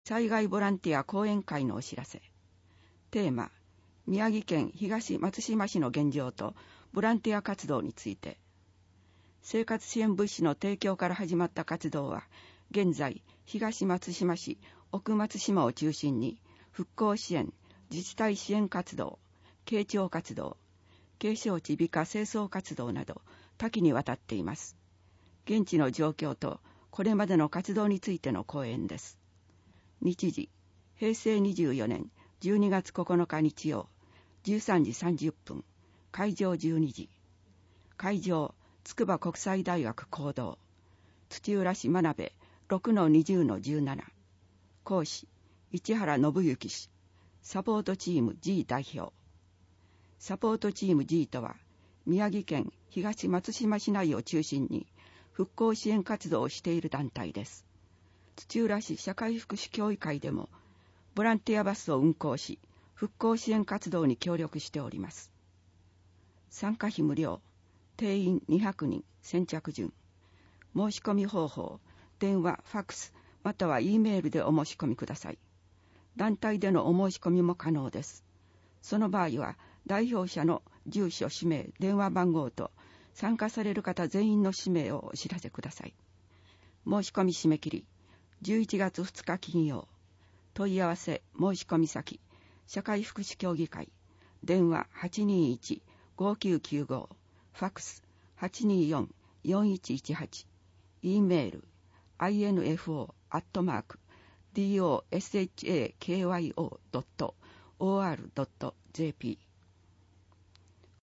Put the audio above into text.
災害ボランティア講演会のお知らせ。テーマ、宮城県東松島市の現状とボランティア活動について。生活支援物資の提供から始まった活動は、現在、東松島市、奥松島を中心に、復興支援、自治体支援活動、傾聴活動、景勝地美化清掃活動など、多岐にわたっています。現地の状況と、これまでの活動についての講演です。日時、平成24年12月9日日曜、13時30分、会場12時。会場、筑波国際大学講堂、土浦市真鍋 6-20-17。講師、市原信之氏。サポートチーム G 代表。サポートチーム G とは、宮城県東松島市内を中心に復興支援活動をしている団体です。土浦市社会福祉協議会でも、ボランティアバスを運行し、復興支援活動に協力しております。参加費無料、定員200人、先着順。申し込み方法、電話、ファックス、または E メールでお申し込みください。団体でのお申し込みも可能です。その場合は、代表者の住所、氏名、電話番号と、参加される方全員の氏名をお知らせください。申し込み締め切り、11月2日金曜。問い合わせ、申し込み先、社会福祉協議会、電話 821-5995、ファックス 824-4118、E メール、info@doshakyo.or.jp